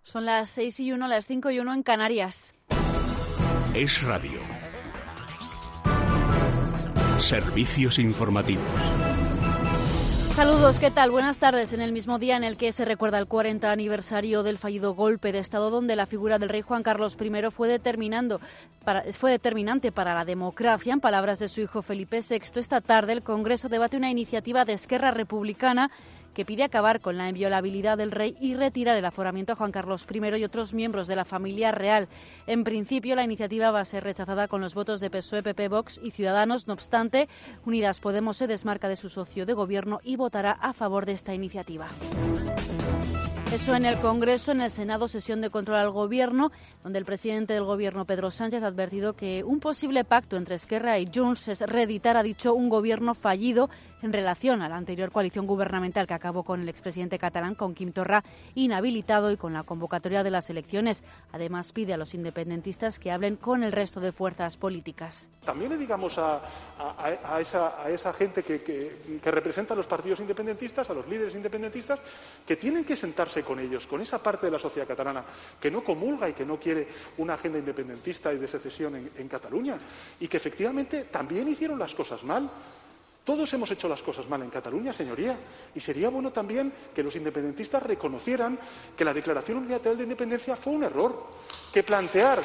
Son las 6:01, las 5:01 en Canarias. Es Radio. Servicios informativos. Saludos, ¿qué tal? Buenas tardes. En el mismo día en el que se recuerda el 40 aniversario del fallido golpe de Estado, donde la figura del rey Juan Carlos I fue determinante para la democracia, en palabras de su hijo Felipe VI, esta tarde el Congreso debate una iniciativa de Esquerra Republicana que pide acabar con la inviolabilidad del rey y retirar el aforamiento a Juan Carlos I y otros miembros de la familia real. En principio, la iniciativa va a ser rechazada con los votos de PSOE, PP, Vox y Ciudadanos. No obstante, Unidas Podemos se desmarca de su socio de gobierno y votará a favor de esta iniciativa. Eso en el Congreso. En el Senado, sesión de control al Gobierno, donde el presidente del Gobierno, Pedro Sánchez, ha advertido que un posible pacto entre Esquerra y Junts es reeditar, ha dicho, un gobierno fallido en relación a la anterior coalición gubernamental que acabó con el expresidente catalán, con Quim Torra inhabilitado, y con la convocatoria de las elecciones. Además, pide a los independentistas que hablen con el resto de fuerzas políticas. También le digamos a esa gente que representa a los partidos independentistas, a los líderes independentistas, que tienen que sentarse con ellos, con esa parte de la sociedad catalana que no comulga y que no quiere una agenda independentista y de secesión en Cataluña, y que efectivamente también hicieron las cosas mal. Todos hemos hecho las cosas mal en Cataluña, señoría, y sería bueno también que los independentistas reconocieran que la Declaración Unilateral de Independencia fue un error, que plantear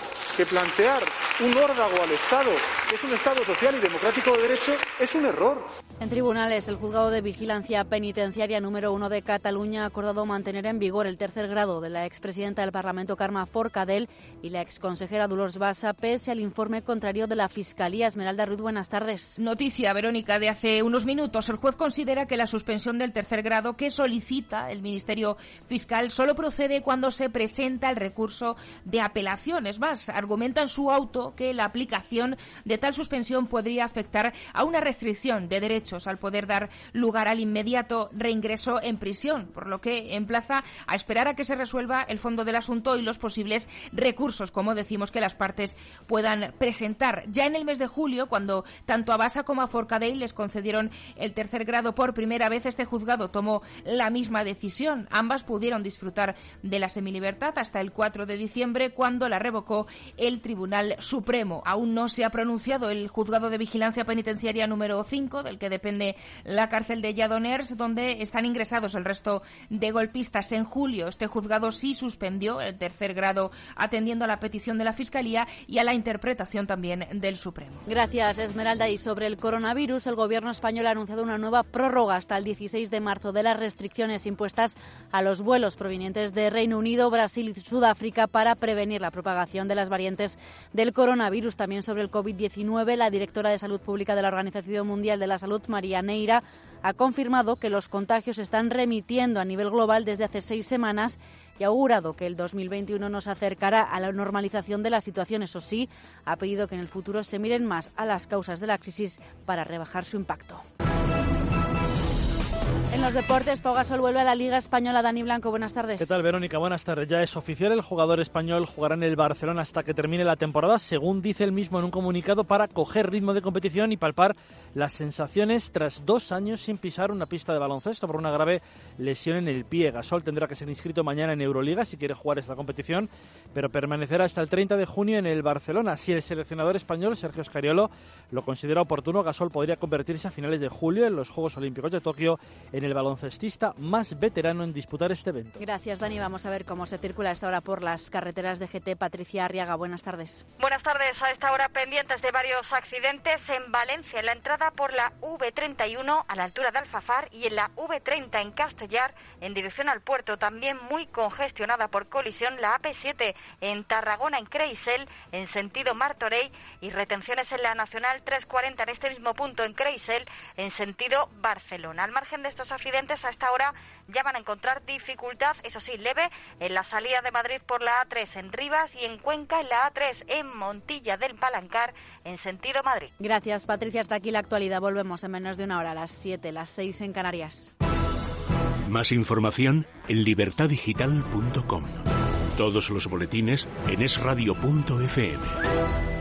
un órdago al Estado, que es un Estado social y democrático de derecho, es un error. En tribunales, el Juzgado de Vigilancia Penitenciaria número 1 de Cataluña ha acordado mantener en vigor el tercer grado de la expresidenta del Parlamento, Carme Forcadell, y la exconsejera Dolors Bassa, pese al informe contrario de la Fiscalía. Esmeralda Ruiz, buenas tardes. Noticia, Verónica, de hace unos minutos. El juez considera que la suspensión del tercer grado que solicita el Ministerio Fiscal solo procede cuando se presenta el recurso de apelación. Es más, argumenta en su auto que la aplicación de tal suspensión podría afectar a una restricción de derechos al poder dar lugar al inmediato reingreso en prisión, por lo que emplaza a esperar a que se resuelva el fondo del asunto y los posibles recursos, como decimos, que las partes puedan presentar. Ya en el mes de julio, cuando tanto a Bassa como a Forcadell les concedieron el tercer grado por primera vez, este juzgado tomó la misma decisión. Ambas pudieron disfrutar de la semilibertad hasta el 4 de diciembre, cuando la revocó el Tribunal Supremo. Aún no se ha pronunciado el Juzgado de Vigilancia Penitenciaria número 5, del que depende la cárcel de Lledoners, donde están ingresados el resto de golpistas. En julio, este juzgado sí suspendió el tercer grado, atendiendo a la petición de la Fiscalía y a la interpretación también del Supremo. Gracias, Esmeralda. Y sobre el coronavirus, el Gobierno español ha anunciado una nueva prórroga hasta el 16 de marzo de las restricciones impuestas a los vuelos provenientes de Reino Unido, Brasil y Sudáfrica para prevenir la propagación de las variantes del coronavirus. También sobre el COVID-19, la directora de Salud Pública de la Organización Mundial de la Salud, María Neira, ha confirmado que los contagios se están remitiendo a nivel global desde hace 6 semanas y ha augurado que el 2021 nos acercará a la normalización de la situación. Eso sí, ha pedido que en el futuro se miren más a las causas de la crisis para rebajar su impacto. En los deportes, Pau Gasol vuelve a la Liga Española. Dani Blanco, buenas tardes. ¿Qué tal, Verónica? Buenas tardes. Ya es oficial, el jugador español jugará en el Barcelona hasta que termine la temporada, según dice él mismo en un comunicado, para coger ritmo de competición y palpar las sensaciones tras 2 años sin pisar una pista de baloncesto por una grave lesión en el pie. Gasol tendrá que ser inscrito mañana en Euroliga si quiere jugar esta competición, pero permanecerá hasta el 30 de junio en el Barcelona. Si el seleccionador español, Sergio Scariolo, lo considera oportuno, Gasol podría convertirse a finales de julio en los Juegos Olímpicos de Tokio en el baloncestista más veterano en disputar este evento. Gracias, Dani. Vamos a ver cómo se circula a esta hora por las carreteras de GT. Patricia Arriaga, buenas tardes. Buenas tardes. A esta hora pendientes de varios accidentes en Valencia, en la entrada por la V31 a la altura de Alfafar y en la V30 en Castellar en dirección al puerto. También muy congestionada por colisión la AP7 en Tarragona, en Creisel, en sentido Martorell, y retenciones en la Nacional 340 en este mismo punto en Creisel, en sentido Barcelona. Al margen de estos accidentes, a esta hora ya van a encontrar dificultad, eso sí, leve, en la salida de Madrid por la A3 en Rivas y en Cuenca en la A3 en Montilla del Palancar en sentido Madrid. Gracias, Patricia. Hasta aquí la actualidad. Volvemos en menos de una hora, a las 7, las 6 en Canarias. Más información en libertadigital.com. Todos los boletines en esradio.fm.